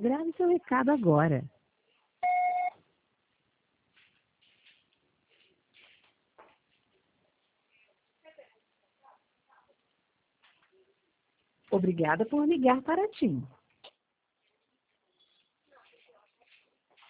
Grave seu recado agora. Obrigada por ligar para a TIM.